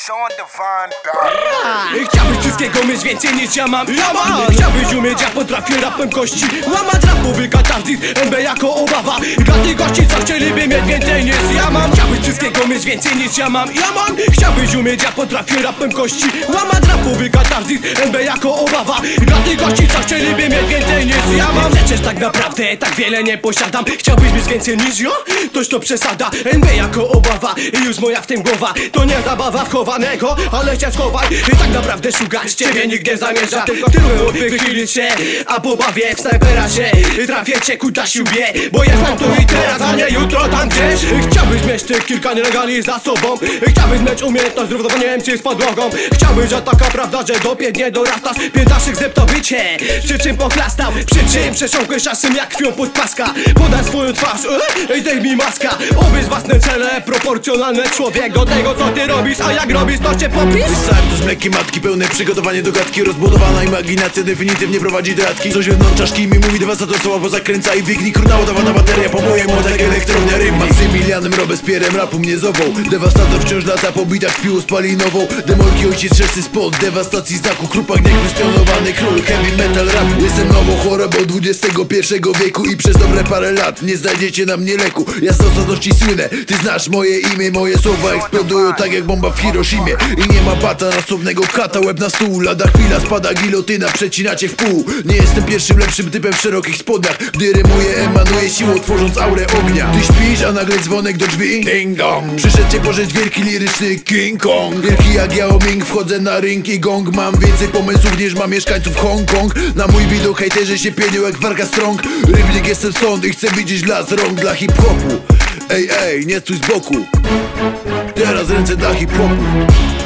Sean Devon Dog. Chciałbyś wszystkiego mieć więcej niż ja mam. Chciałbyś umieć jak potrafię rapem kości. Łamać rapowy katarzis, MB jako obawa. Dla tych gości co chcieliby mieć więcej niż ja mam. Chciałbyś wszystkiego mieć więcej niż ja mam. Chciałbyś umieć jak potrafię rapem kości. Łamać rapowy katarzis, MB jako obawa. Dla tych gości co chcieliby mieć więcej niż ja mam. Przecież tak naprawdę tak wiele nie posiadam. Chciałbyś mieć więcej niż ja? Toż to przesada. MB jako obawa i już moja w tym głowa. To nie zabawa wchowanego, ale się schowaj. I tak naprawdę szukać ciebie nigdy zamierza. Tylko tyłem wychylić się, a pobawię w snajpera się. Trafię cię ku siubie, bo jestem tu i teraz, a nie jutro tam gdzieś. Chciałbyś mieć tych kilka nielegali za sobą. Chciałbyś mieć umiejętność zrównowania MC z podłogą. Chciałbyś, że taka prawda, że do nie dorastasz. Piętaszych zeptowy cię, przy czym pochlastał. Przy czym przesiąkłeś czasem jak krwią pod paska. Podaj swoją twarz, daj mi maska. Obyś własne cele, proporcjonalne człowiek do tego co ty robisz, a jak robisz to cię popisz. Start z mleki matki, pełne przygotowanie do gadki. Rozbudowana imaginacja definitywnie prowadzi do radki. Coś wewnątrz czaszki mi mówi dewastator słowa zakręca i biegnie kurna ładowana bateria. Po moje mozek elektrownia rym. Maksymilianem Robespierrem rapu mnie zową. Dewastator wciąż lata po bitach z piłą spalinową. Demolki ojciec szesty spod dewastacji znaku. Krupak niekwestionowany król heavy metal rap. Jestem nową chorobą XXI wieku i przez dobre parę lat nie znajdziecie na mnie leku. Ja z osobowości słynę, ty znasz moje imię. Moje słowa eksplodują tak jak bomba w Hiroshimie. I nie ma bata na słownego kata, łeb na stół. Lada chwila spada gilotyna, przecinacie w pół. Nie jestem pierwszym lepszym typem w szerokich spodniach. Gdy rymuję, emanuję siłą, tworząc aurę ognia. Ty śpisz, a nagle dzwonek do drzwi. Ding dong. Przyszedł cię pożeć wielki liryczny King Kong. Wielki jak Yao Ming, wchodzę na ring i gong. Mam więcej pomysłów niż ma mieszkańców Hongkong. Na mój widok hejterzy się pienią jak Warga Strong. Rybnik jestem stąd i chcę widzieć las rąk dla hip-hopu. Ej, nie stój z boku. Teraz ręce dla hip-hopu.